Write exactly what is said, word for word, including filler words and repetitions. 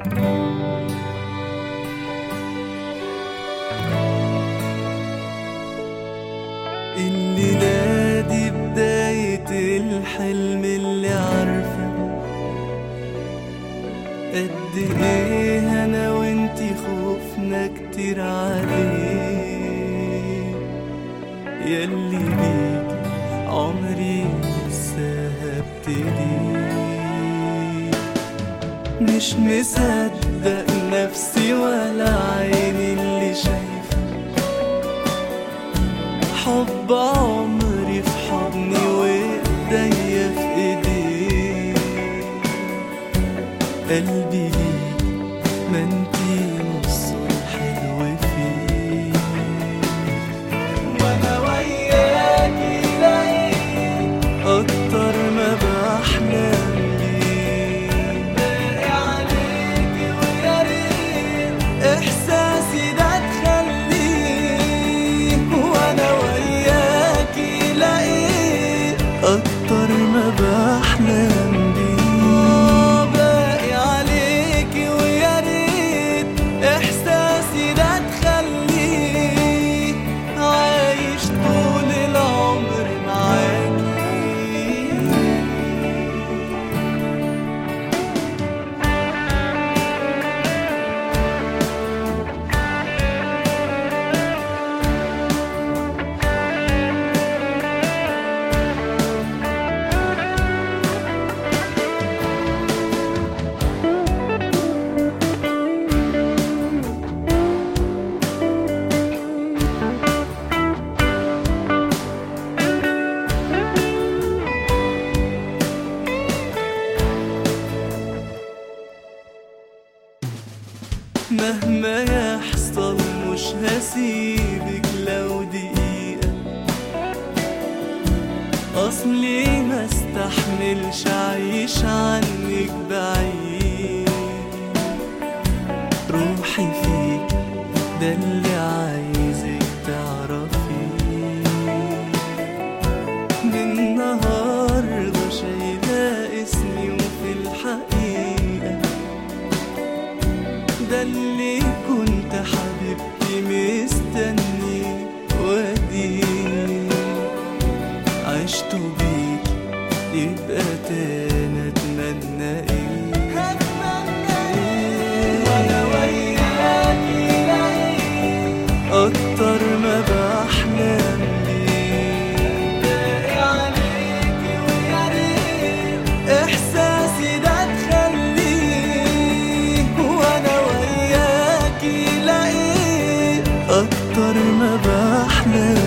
الليلة دي بداية الحلم اللي عارفة قد ايه انا وانتي خوفنا كتير عليه، ياللي بيك عمري لسه هبتدي. مش مصدق نفسي ولا عيني اللي شايفة حب عمري في حضني وايديا في ايديك. قلبي ليك ما انتي نصه الحلو فيه، وانا وياكي لقيت اكتر ما بحلم بيه. باقي عليكي ويا ريت احساسي ده تخليه، وانا وياكي لقيت اكتر ما بحلم بيه. باقي عليكي ويا ريت احساسي ده تخليه عايش طول العمر معاكي. مهما يحصل مش هسيبك لو دقيقة، أصلي ما استحملش أعيش عنك بعيد. روحي فيك ده اللي عايزك تعرفيه، من النهاردة شايلة اسمي وفي الحقيقة ده اللي كنت حبيبتي مستني واديه. عشت بيك يبقى تاني اتمنى ايه، وانا وياكي لقيت اكتر ما بحلم بيه. باقي عليكي ويا ريت احساسي ده تخليه، وانا وياكي لقيت اكتر ما بحلم